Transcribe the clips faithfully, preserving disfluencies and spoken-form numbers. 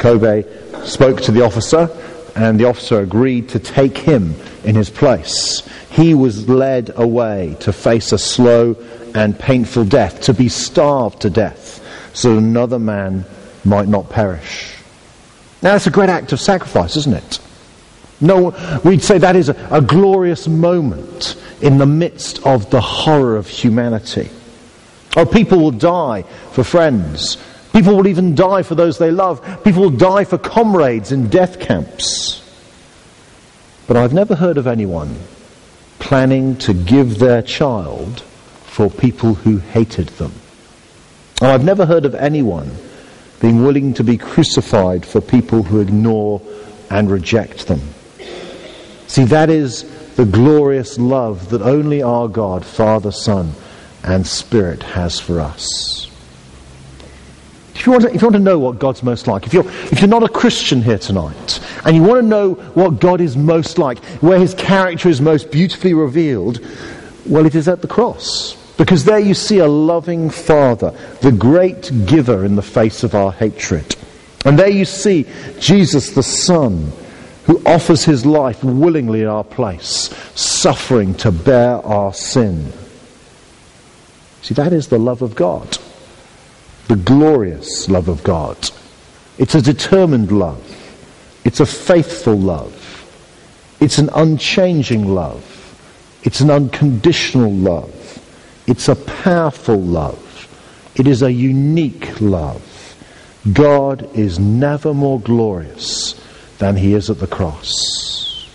Kobe spoke to the officer, and the officer agreed to take him in his place. He was led away to face a slow and painful death, to be starved to death, so that another man might not perish. Now that's a great act of sacrifice, isn't it? No, we'd say that is a, a glorious moment in the midst of the horror of humanity. Oh, people will die for friends. People will even die for those they love. People will die for comrades in death camps. But I've never heard of anyone planning to give their child for people who hated them. And I've never heard of anyone being willing to be crucified for people who ignore and reject them. See, that is the glorious love that only our God, Father, Son, and Spirit has for us. If you want to, if you want to know what God's most like, if you're, if you're not a Christian here tonight, and you want to know what God is most like, where his character is most beautifully revealed, well, it is at the cross. Because there you see a loving Father, the great giver in the face of our hatred. And there you see Jesus the Son, who offers his life willingly in our place, suffering to bear our sin. See, that is the love of God. The glorious love of God. It's a determined love. It's a faithful love. It's an unchanging love. It's an unconditional love. It's a powerful love. It is a unique love. God is never more glorious than he is at the cross.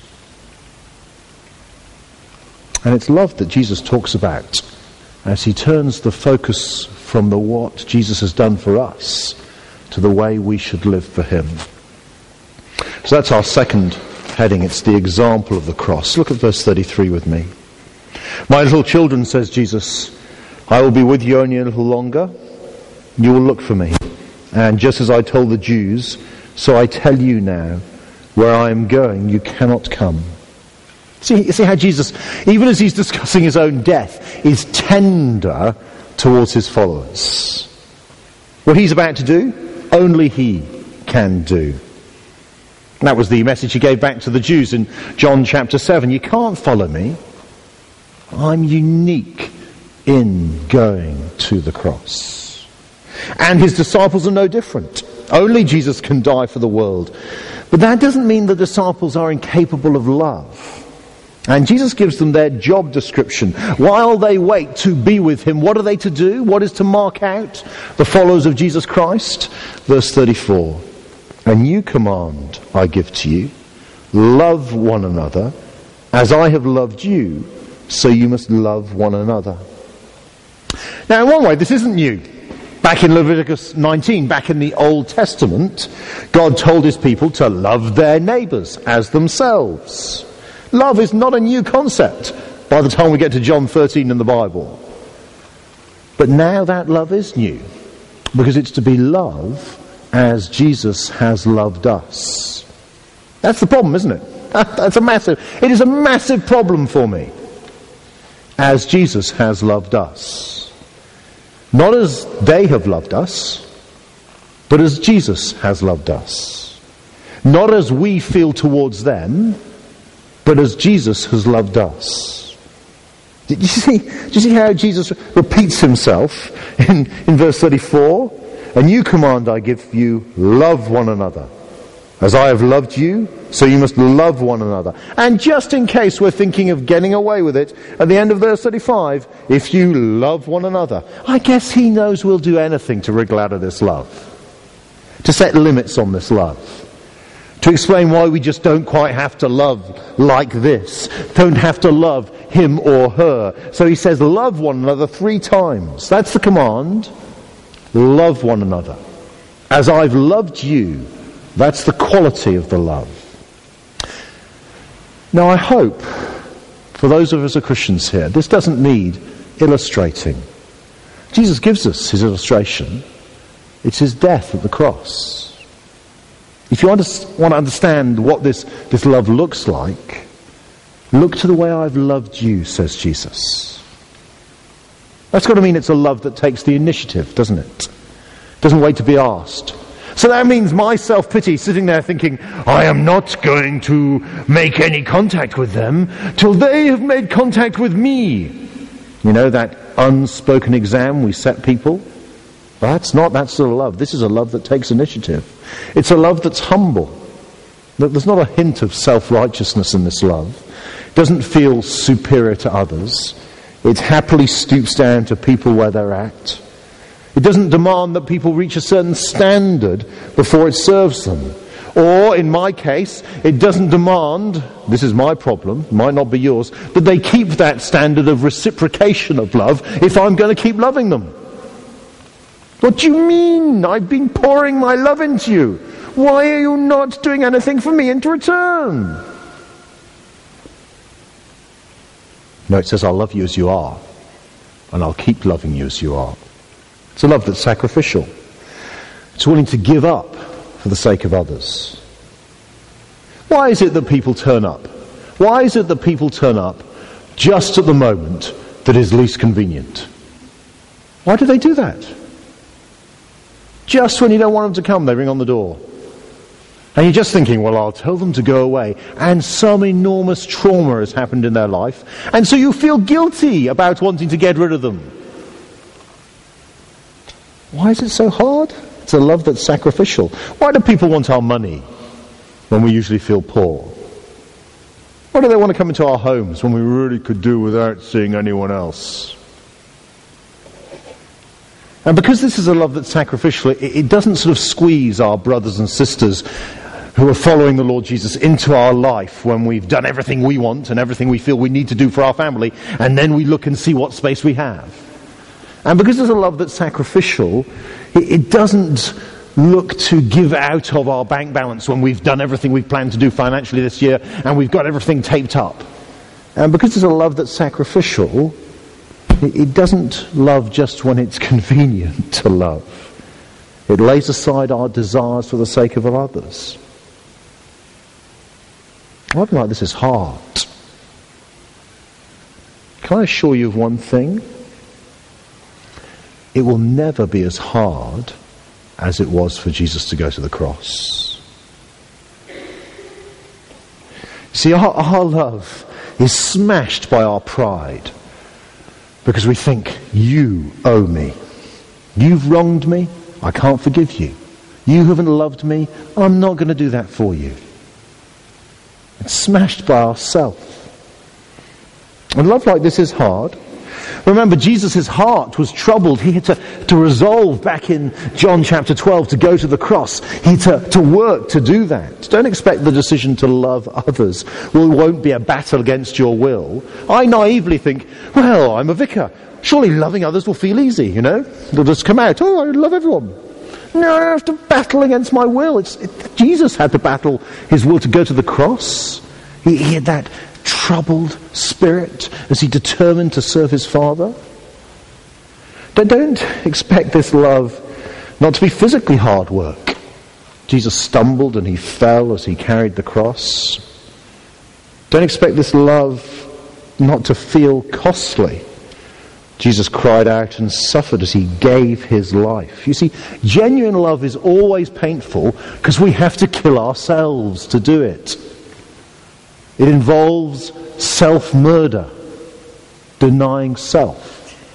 And it's love that Jesus talks about as he turns the focus from the what Jesus has done for us to the way we should live for him. So that's our second heading. It's the example of the cross. Look at verse thirty-three with me. My little children, says Jesus, I will be with you only a little longer. You will look for me. And just as I told the Jews, so I tell you now, where I am going, you cannot come. See, see how Jesus, even as he's discussing his own death, is tender towards his followers. What he's about to do, only he can do. And that was the message he gave back to the Jews in John chapter seven. You can't follow me. I'm unique in going to the cross. And his disciples are no different. Only Jesus can die for the world. But that doesn't mean the disciples are incapable of love. And Jesus gives them their job description. While they wait to be with him, what are they to do? What is to mark out the followers of Jesus Christ? Verse thirty-four. A new command I give to you. Love one another as I have loved you. So you must love one another. Now, in one way, this isn't new. Back in Leviticus nineteen, back in the Old Testament, God told his people to love their neighbours as themselves. Love is not a new concept by the time we get to John thirteen in the Bible. But now that love is new, because it's to be love as Jesus has loved us. That's the problem, isn't it? That's a massive, it is a massive problem for me. As Jesus has loved us. Not as they have loved us, but as Jesus has loved us. Not as we feel towards them, but as Jesus has loved us. Did you see, do you see how Jesus repeats himself in, in verse thirty-four? A new command I give you, love one another. As I have loved you, so you must love one another. And just in case we're thinking of getting away with it, at the end of verse thirty-five, if you love one another. I guess he knows we'll do anything to wriggle out of this love. To set limits on this love. To explain why we just don't quite have to love like this. Don't have to love him or her. So he says, love one another three times. That's the command. Love one another. As I've loved you. That's the quality of the love. Now I hope, for those of us who are Christians here, this doesn't need illustrating. Jesus gives us his illustration. It's his death at the cross. If you want to, want to understand what this, this love looks like, look to the way I've loved you, says Jesus. That's got to mean it's a love that takes the initiative, doesn't it? Doesn't wait to be asked. So that means my self-pity, sitting there thinking, I am not going to make any contact with them till they have made contact with me. You know, that unspoken exam we set people? Well, that's not that sort of love. This is a love that takes initiative. It's a love that's humble. There's not a hint of self-righteousness in this love. It doesn't feel superior to others. It happily stoops down to people where they're at. It doesn't demand that people reach a certain standard before it serves them. Or, in my case, it doesn't demand, this is my problem, might not be yours, that they keep that standard of reciprocation of love if I'm going to keep loving them. What do you mean? I've been pouring my love into you. Why are you not doing anything for me in return? No, it says, I'll love you as you are, and I'll keep loving you as you are. It's a love that's sacrificial. It's willing to give up for the sake of others. Why is it that people turn up? Why is it that people turn up just at the moment that is least convenient? Why do they do that? Just when you don't want them to come, they ring on the door. And you're just thinking, well, I'll tell them to go away. And some enormous trauma has happened in their life. And so you feel guilty about wanting to get rid of them. Why is it so hard? It's a love that's sacrificial. Why do people want our money when we usually feel poor? Why do they want to come into our homes when we really could do without seeing anyone else? And because this is a love that's sacrificial, it, it doesn't sort of squeeze our brothers and sisters who are following the Lord Jesus into our life when we've done everything we want and everything we feel we need to do for our family, and then we look and see what space we have. And because there's a love that's sacrificial, it, it doesn't look to give out of our bank balance when we've done everything we've planned to do financially this year and we've got everything taped up. And because there's a love that's sacrificial, it, it doesn't love just when it's convenient to love. It lays aside our desires for the sake of others. Loving like this is hard. Can I assure you of one thing? It will never be as hard as it was for Jesus to go to the cross. See, our, our love is smashed by our pride because we think, you owe me. You've wronged me, I can't forgive you. You haven't loved me, I'm not going to do that for you. It's smashed by ourselves. And love like this is hard. Remember, Jesus' heart was troubled. He had to, to resolve back in John chapter twelve to go to the cross. He had to, to work to do that. Don't expect the decision to love others will, won't be a battle against your will. I naively think, well, I'm a vicar. Surely loving others will feel easy, you know? They'll just come out, oh, I love everyone. No, I have to battle against my will. It's, it, Jesus had to battle his will to go to the cross. He, he had that troubled spirit as he determined to serve his Father. But don't expect this love not to be physically hard work. Jesus stumbled and he fell as he carried the cross. Don't expect this love not to feel costly. Jesus cried out and suffered as he gave his life. You see, genuine love is always painful because we have to kill ourselves to do it. It involves self-murder, denying self.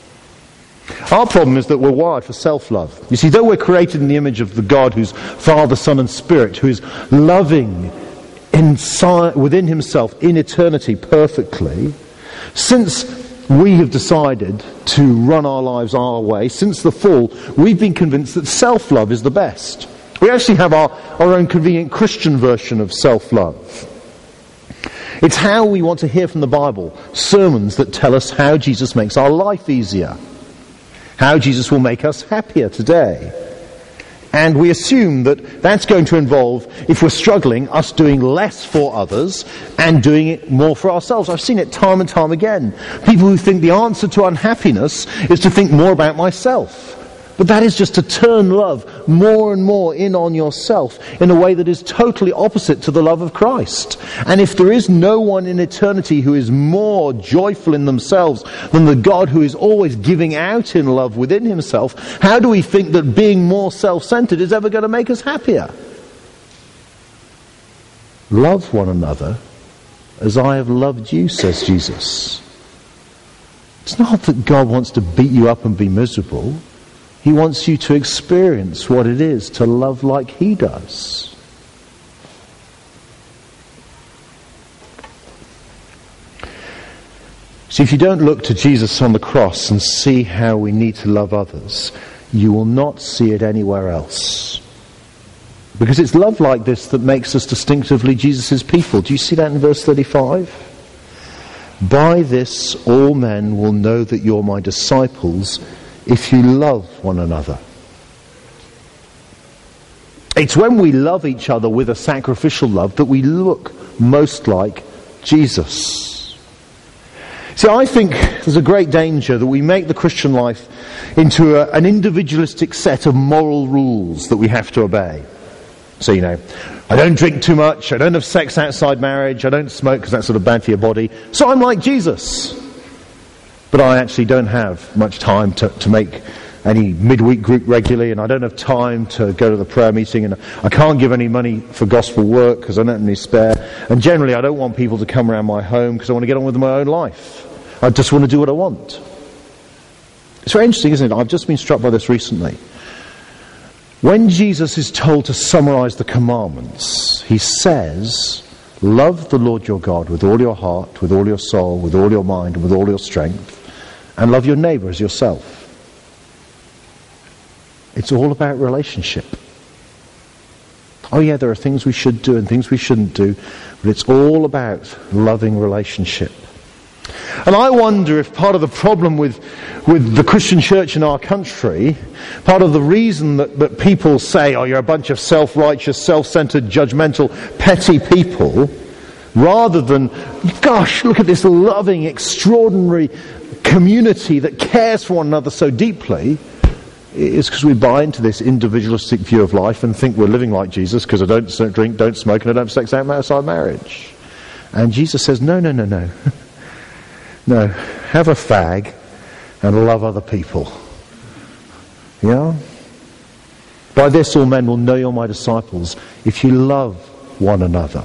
Our problem is that we're wired for self-love. You see, though we're created in the image of the God who's Father, Son and Spirit, who is loving inside, within himself in eternity perfectly, since we have decided to run our lives our way, since the fall, we've been convinced that self-love is the best. We actually have our, our own convenient Christian version of self-love. It's how we want to hear from the Bible, sermons that tell us how Jesus makes our life easier, how Jesus will make us happier today. And we assume that that's going to involve, if we're struggling, us doing less for others and doing it more for ourselves. I've seen it time and time again. People who think the answer to unhappiness is to think more about myself. But that is just to turn love more and more in on yourself in a way that is totally opposite to the love of Christ. And if there is no one in eternity who is more joyful in themselves than the God who is always giving out in love within himself, how do we think that being more self-centered is ever going to make us happier? Love one another as I have loved you, says Jesus. It's not that God wants to beat you up and be miserable. He wants you to experience what it is to love like he does. See, if you don't look to Jesus on the cross and see how we need to love others, you will not see it anywhere else. Because it's love like this that makes us distinctively Jesus' people. Do you see that in verse thirty-five? By this all men will know that you're my disciples, if you love one another. It's when we love each other with a sacrificial love that we look most like Jesus. See, I think there's a great danger that we make the Christian life into a, an individualistic set of moral rules that we have to obey. So, you know, I don't drink too much, I don't have sex outside marriage, I don't smoke because that's sort of bad for your body, so I'm like Jesus. But I actually don't have much time to, to make any midweek group regularly, and I don't have time to go to the prayer meeting, and I can't give any money for gospel work because I don't have any spare. And generally I don't want people to come around my home because I want to get on with my own life. I just want to do what I want. It's very interesting, isn't it? I've just been struck by this recently. When Jesus is told to summarize the commandments, he says, love the Lord your God with all your heart, with all your soul, with all your mind, and with all your strength. And love your neighbour as yourself. It's all about relationship. Oh yeah, there are things we should do and things we shouldn't do, but it's all about loving relationship. And I wonder if part of the problem with, with the Christian church in our country, part of the reason that, that people say, oh, you're a bunch of self-righteous, self-centered, judgmental, petty people, rather than, gosh, look at this loving, extraordinary community that cares for one another so deeply, is because we buy into this individualistic view of life and think we're living like Jesus because I don't drink, don't smoke, and I don't have sex outside marriage. And Jesus says, no, no, no, no. No, have a fag and love other people. Yeah? By this all men will know you're my disciples, if you love one another.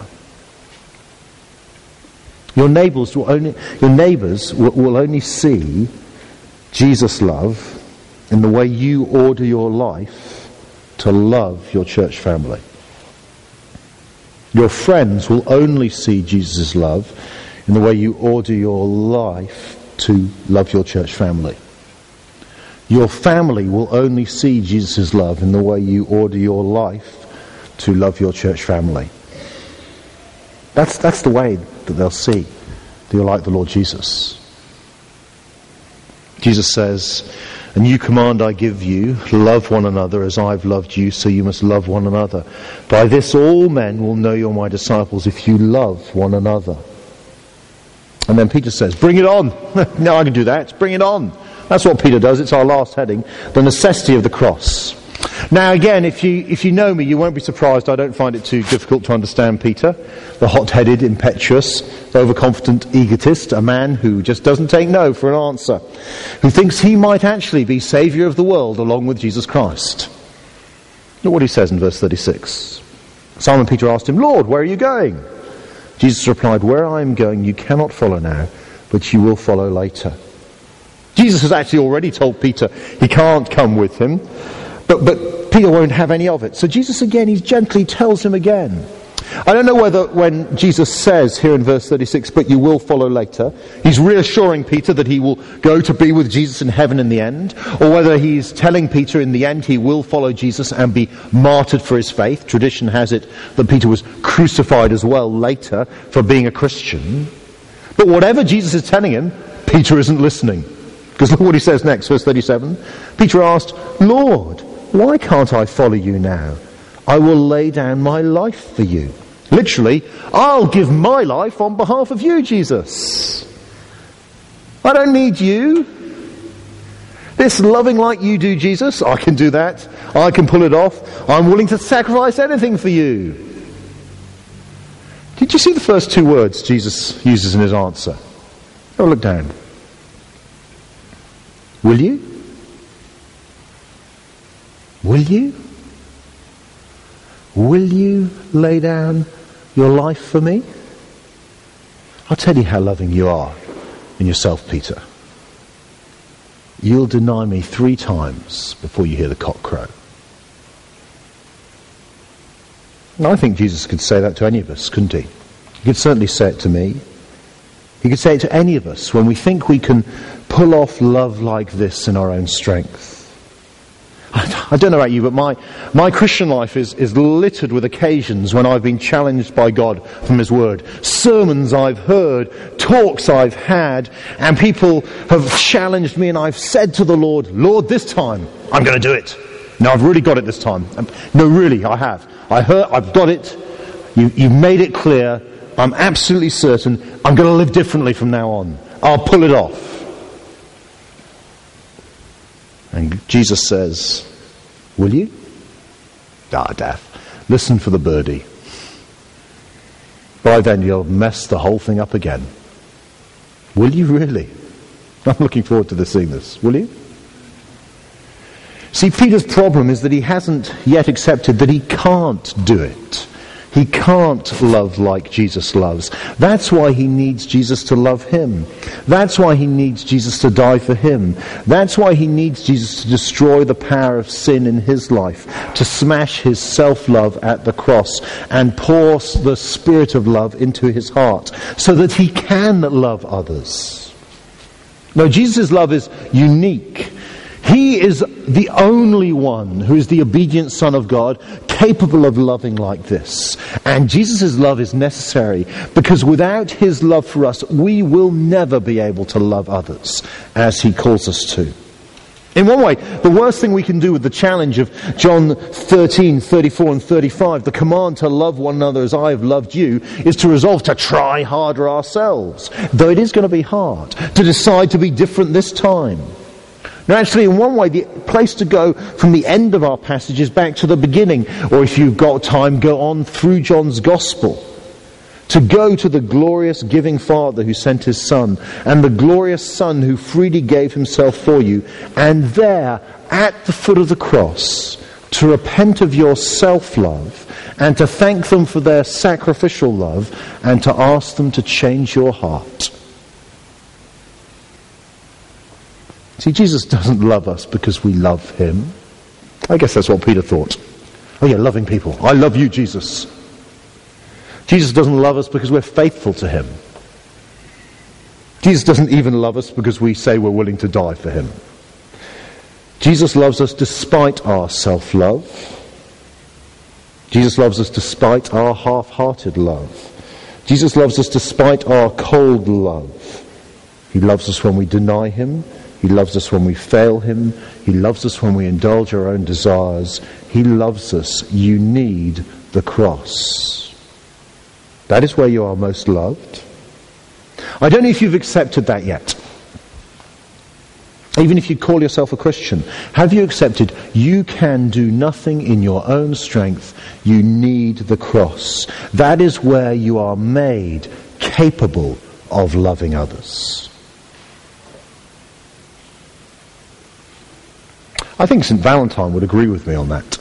Your neighbours will only, your neighbours will, will only see Jesus' love in the way you order your life to love your church family. Your friends will only see Jesus' love in the way you order your life to love your church family. Your family will only see Jesus' love in the way you order your life to love your church family. That's, that's the way that they'll see that you're like the Lord Jesus. Jesus says, a new command I give you, love one another as I've loved you, so you must love one another. By this all men will know you're my disciples, if you love one another. And then Peter says, bring it on. No, I can do that. Bring it on. That's what Peter does. It's our last heading. The necessity of the cross. Now again, if you if you know me, you won't be surprised. I don't find it too difficult to understand Peter, the hot-headed, impetuous, overconfident egotist, a man who just doesn't take no for an answer, who thinks he might actually be Saviour of the world along with Jesus Christ. Look what he says in verse thirty-six. Simon Peter asked him, Lord, where are you going? Jesus replied, where I am going you cannot follow now, but you will follow later. Jesus has actually already told Peter he can't come with him, but, but Peter won't have any of it. So Jesus again, he gently tells him again. I don't know whether when Jesus says here in verse thirty-six, but you will follow later, he's reassuring Peter that he will go to be with Jesus in heaven in the end, or whether he's telling Peter in the end he will follow Jesus and be martyred for his faith. Tradition has it that Peter was crucified as well later for being a Christian. But whatever Jesus is telling him, Peter isn't listening. Because look what he says next, verse thirty-seven. Peter asked, Lord, why can't I follow you now? I will lay down my life for you. Literally, I'll give my life on behalf of you, Jesus. I don't need you. This loving like you do, Jesus, I can do that. I can pull it off. I'm willing to sacrifice anything for you. Did you see the first two words Jesus uses in his answer? Have a look down. Will you? Will you? Will you lay down your life for me? I'll tell you how loving you are in yourself, Peter. You'll deny me three times before you hear the cock crow. And I think Jesus could say that to any of us, couldn't he? He could certainly say it to me. He could say it to any of us when we think we can pull off love like this in our own strength. I don't know about you, but my, my Christian life is, is littered with occasions when I've been challenged by God from His Word. Sermons I've heard, talks I've had, and people have challenged me and I've said to the Lord, Lord, this time I'm going to do it. No, I've really got it this time. No, really, I have. I heard, I've got it. You, you've made it clear. I'm absolutely certain I'm going to live differently from now on. I'll pull it off. And Jesus says, will you? Ah, Daff, listen for the birdie. By then you'll mess the whole thing up again. Will you really? I'm looking forward to this, seeing this. Will you? See, Peter's problem is that he hasn't yet accepted that he can't do it. He can't love like Jesus loves. That's why he needs Jesus to love him. That's why he needs Jesus to die for him. That's why he needs Jesus to destroy the power of sin in his life, to smash his self-love at the cross and pour the Spirit of love into his heart so that he can love others. Now, Jesus' love is unique. He is the only one who is the obedient Son of God, capable of loving like this. And Jesus' love is necessary because without his love for us, we will never be able to love others as he calls us to. In one way, the worst thing we can do with the challenge of John thirteen, thirty-four and thirty-five, the command to love one another as I have loved you, is to resolve to try harder ourselves, though it is going to be hard, to decide to be different this time. Now actually, in one way, the place to go from the end of our passage is back to the beginning, or if you've got time, go on through John's Gospel. To go to the glorious giving Father who sent his Son, and the glorious Son who freely gave himself for you, and there, at the foot of the cross, to repent of your self-love, and to thank them for their sacrificial love, and to ask them to change your heart. See, Jesus doesn't love us because we love him. I guess that's what Peter thought. Oh yeah, loving people. I love you, Jesus. Jesus doesn't love us because we're faithful to him. Jesus doesn't even love us because we say we're willing to die for him. Jesus loves us despite our self-love. Jesus loves us despite our half-hearted love. Jesus loves us despite our cold love. He loves us when we deny him. He loves us when we fail him. He loves us when we indulge our own desires. He loves us. You need the cross. That is where you are most loved. I don't know if you've accepted that yet. Even if you call yourself a Christian, have you accepted you can do nothing in your own strength? You need the cross. That is where you are made capable of loving others. I think Saint Valentine would agree with me on that.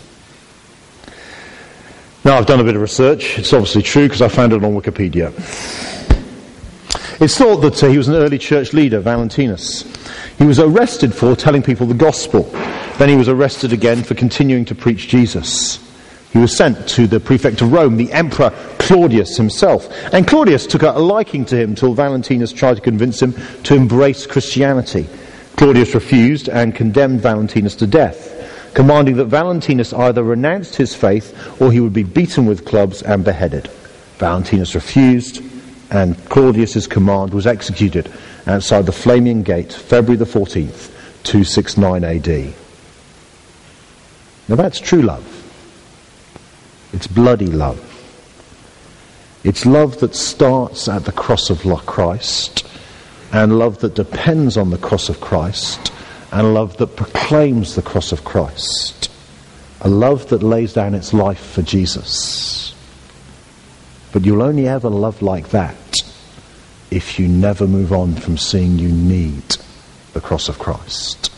Now, I've done a bit of research. It's obviously true because I found it on Wikipedia. It's thought that uh, he was an early church leader, Valentinus. He was arrested for telling people the gospel. Then he was arrested again for continuing to preach Jesus. He was sent to the prefect of Rome, the Emperor Claudius himself. And Claudius took a liking to him till Valentinus tried to convince him to embrace Christianity. Claudius refused and condemned Valentinus to death, commanding that Valentinus either renounced his faith or he would be beaten with clubs and beheaded. Valentinus refused, and Claudius's command was executed outside the Flaming Gate, February the fourteenth, two sixty-nine A D. Now that's true love. It's bloody love. It's love that starts at the cross of Christ, and love that depends on the cross of Christ, and a love that proclaims the cross of Christ, a love that lays down its life for Jesus. But you'll only ever love like that if you never move on from seeing you need the cross of Christ.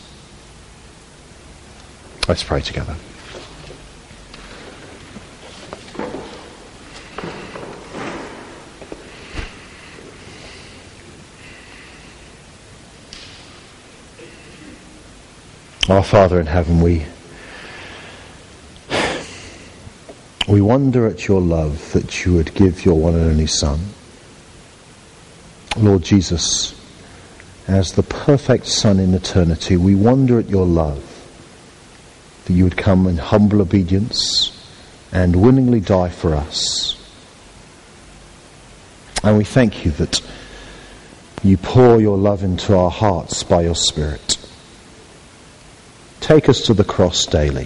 Let's pray together. Our Father in heaven, we we wonder at your love that you would give your one and only Son. Lord Jesus, as the perfect Son in eternity, we wonder at your love, that you would come in humble obedience and willingly die for us. And we thank you that you pour your love into our hearts by your Spirit. Take us to the cross daily.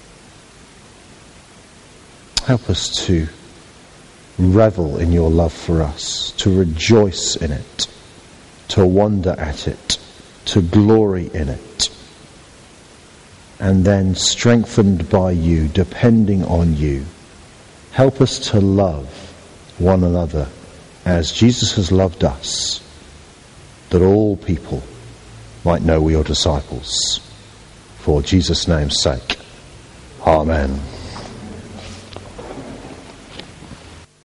Help us to revel in your love for us, to rejoice in it, to wonder at it, to glory in it. And then, strengthened by you, depending on you, help us to love one another as Jesus has loved us, that all people might know we are disciples. For Jesus' name's sake. Amen.